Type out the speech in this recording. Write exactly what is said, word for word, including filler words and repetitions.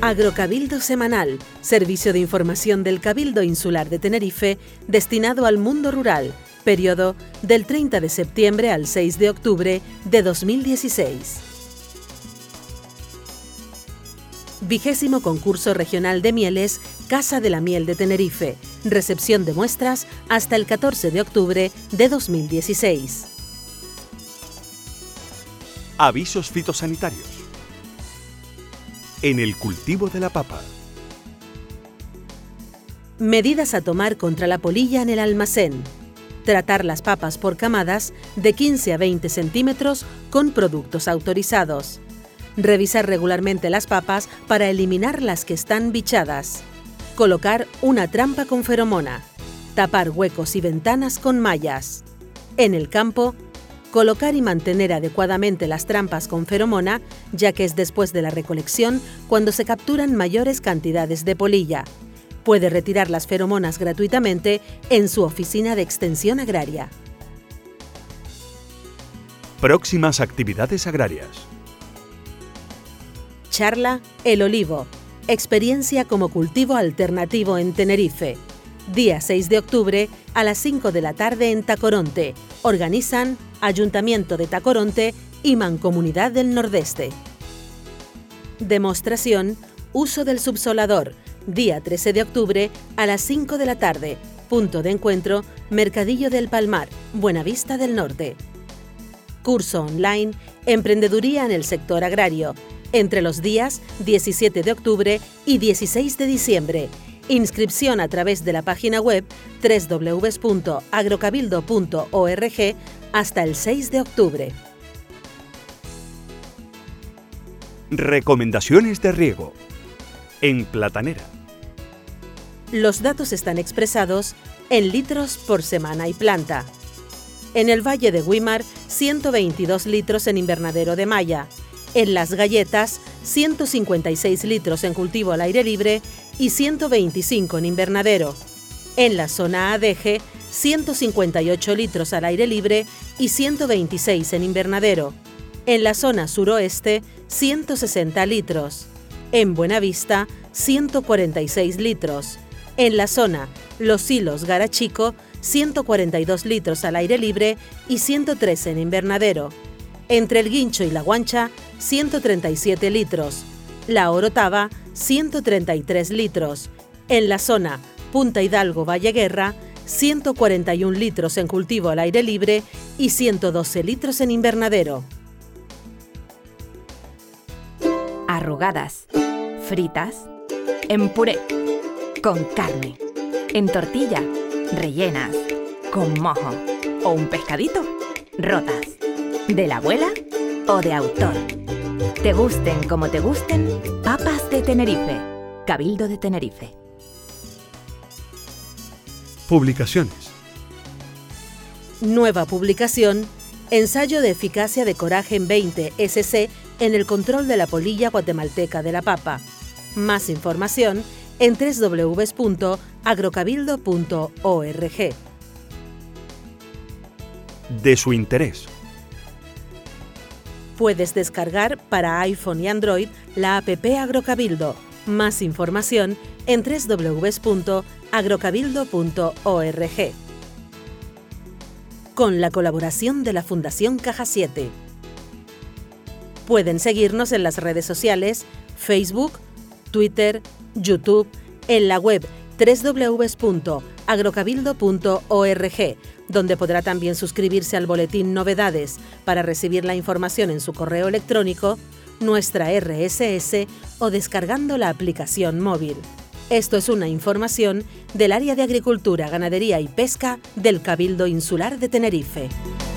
Agrocabildo Semanal, servicio de información del Cabildo Insular de Tenerife destinado al mundo rural, periodo del treinta de septiembre al seis de octubre de dos mil dieciséis. Vigésimo concurso regional de mieles Casa de la Miel de Tenerife, recepción de muestras hasta el catorce de octubre de dos mil dieciséis. Avisos fitosanitarios. En el cultivo de la papa. Medidas a tomar contra la polilla en el almacén. Tratar las papas por camadas de quince a veinte centímetros con productos autorizados. Revisar regularmente las papas para eliminar las que están bichadas. Colocar una trampa con feromona. Tapar huecos y ventanas con mallas. En el campo, colocar y mantener adecuadamente las trampas con feromona, ya que es después de la recolección cuando se capturan mayores cantidades de polilla. Puede retirar las feromonas gratuitamente en su oficina de extensión agraria. Próximas actividades agrarias. Charla El Olivo. Experiencia como cultivo alternativo en Tenerife. Día seis de octubre a las cinco de la tarde en Tacoronte. Organizan Ayuntamiento de Tacoronte y Mancomunidad del Nordeste. Demostración Uso del subsolador. Día trece de octubre a las cinco de la tarde. Punto de encuentro Mercadillo del Palmar, Buenavista del Norte. Curso online Emprendeduría en el sector agrario. Entre los días diecisiete de octubre y dieciséis de diciembre. Inscripción a través de la página web doble u doble u doble u punto agrocabildo punto org hasta el seis de octubre. Recomendaciones de riego. En Platanera. Los datos están expresados en litros por semana y planta. En el Valle de Güímar, ciento veintidós litros en invernadero de malla. En Las Galletas, ciento cincuenta y seis litros en cultivo al aire libre y ciento veinticinco en invernadero. En la zona Adeje, ciento cincuenta y ocho litros al aire libre y ciento veintiséis en invernadero. En la zona suroeste, ciento sesenta litros. En Buenavista, ciento cuarenta y seis litros. En la zona Los Silos Garachico, ciento cuarenta y dos litros al aire libre y ciento trece en invernadero. Entre el Guincho y la Guancha, ciento treinta y siete litros. La Orotava, ciento treinta y tres litros. En la zona Punta Hidalgo Valle Guerra, ciento cuarenta y un litros en cultivo al aire libre y ciento doce litros en invernadero. Arrugadas, fritas, en puré, con carne, en tortilla, rellenas, con mojo o un pescadito, rotas. ¿De la abuela o de autor? Te gusten como te gusten, papas de Tenerife. Cabildo de Tenerife. Publicaciones. Nueva publicación. Ensayo de eficacia de Coragen veinte ese ce en el control de la polilla guatemalteca de la papa. Más información en doble u doble u doble u punto agrocabildo punto org. De su interés. Puedes descargar para iPhone y Android la app Agrocabildo. Más información en doble u doble u doble u punto agrocabildo punto org. Con la colaboración de la Fundación Caja siete. Pueden seguirnos en las redes sociales, Facebook, Twitter, YouTube, en la web doble u doble u doble u punto agrocabildo punto org, donde podrá también suscribirse al boletín Novedades para recibir la información en su correo electrónico, nuestra erre ese ese o descargando la aplicación móvil. Esto es una información del Área de Agricultura, Ganadería y Pesca del Cabildo Insular de Tenerife.